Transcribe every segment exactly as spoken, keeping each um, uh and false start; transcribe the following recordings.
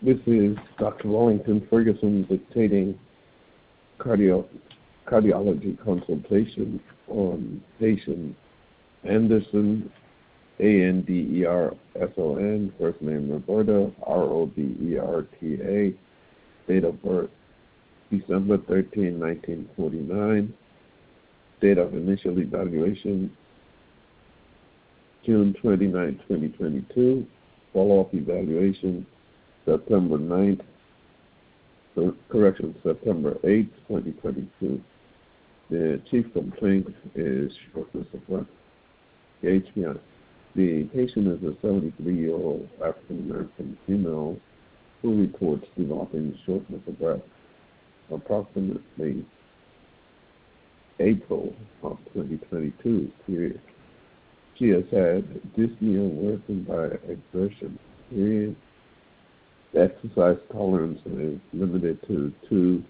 This is Doctor Wellington Ferguson dictating cardio, cardiology consultation on patient Anderson, A N D E R S O N, first name Roberta, R O B E R T A, date of birth December thirteenth, nineteen forty-nine, date of initial evaluation June twenty-ninth, twenty twenty-two, follow-up evaluation September ninth, correction, September eighth, twenty twenty-two. The chief complaint is shortness of breath. The H B I. The patient is a seventy-three-year-old African-American female who reports developing shortness of breath approximately April of twenty twenty-two, period. She has had dyspnea worsened by exertion, period. Exercise tolerance is limited to two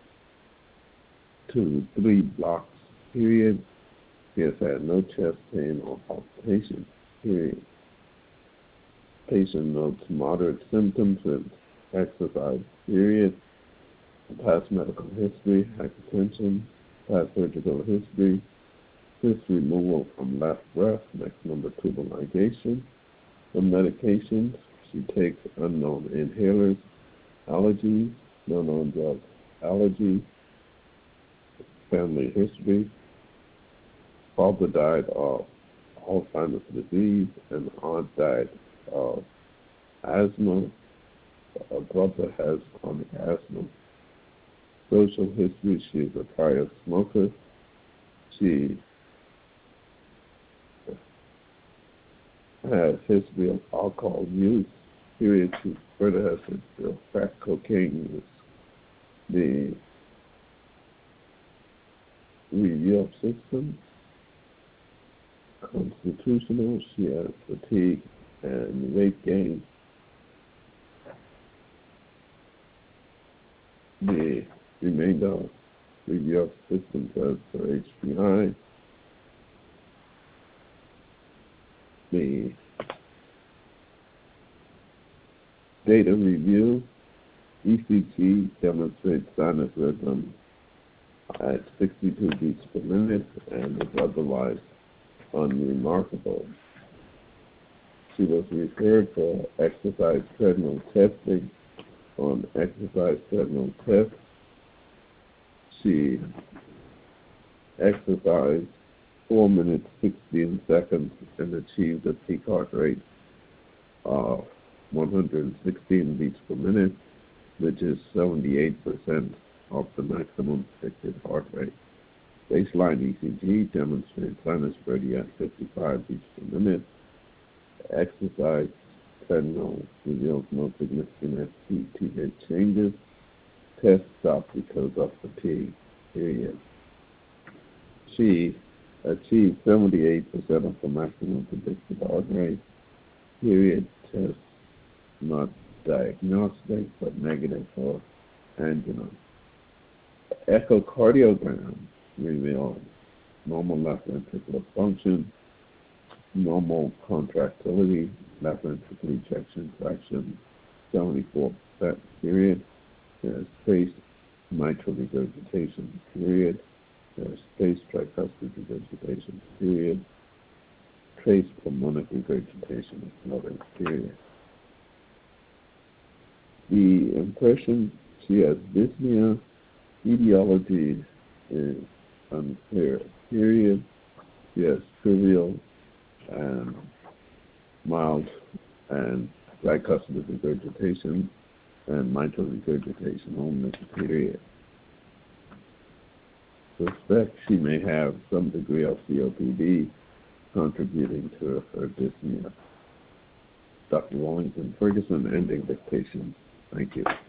to three blocks, period. She has had no chest pain or palpitation, period. Patient notes moderate symptoms with exercise, period. Past medical history, hypertension, past surgical history, cyst removal from left breast, next number tubal ligation. The medications, she takes unknown inhalers, allergies, no known drug allergy, family history, father died of Alzheimer's disease, and aunt died of asthma, a brother has chronic asthma. Social history, she is a prior smoker. She has history of alcohol use, period. She further has history of crack cocaine use. The review of systems, constitutional, she has fatigue and weight gain. The remainder of review of systems as for H B I. The data review, E C G demonstrates sinus rhythm at sixty-two beats per minute and is otherwise unremarkable. She was referred for exercise treadmill testing. On exercise treadmill test, she exercised four minutes, sixteen seconds, and achieved a peak heart rate of one hundred sixteen beats per minute, which is seventy-eight percent of the maximum predicted heart rate. Baseline E C G demonstrates sinus bradycardia at fifty-five beats per minute. Exercise treadmill reveals no significant S P T H changes. Test stopped because of fatigue, period. She achieved seventy-eight percent of the maximum predicted heart rate, period. Test not diagnostic, but negative for angina. Echocardiogram revealed normal left ventricular function, normal contractility, left ventricular ejection fraction, seventy-four percent, period. There's spaced mitral regurgitation, period. There's spaced tricuspid regurgitation, period. Trace pulmonic regurgitation is noted, period. The impression, she has dyspnea, etiology is unclear, period. She has trivial and mild and tricuspid regurgitation and mitral regurgitation only, period. Suspect she may have some degree of C O P D contributing to her dyspnea. Doctor Wellington Ferguson, ending dictation. Thank you.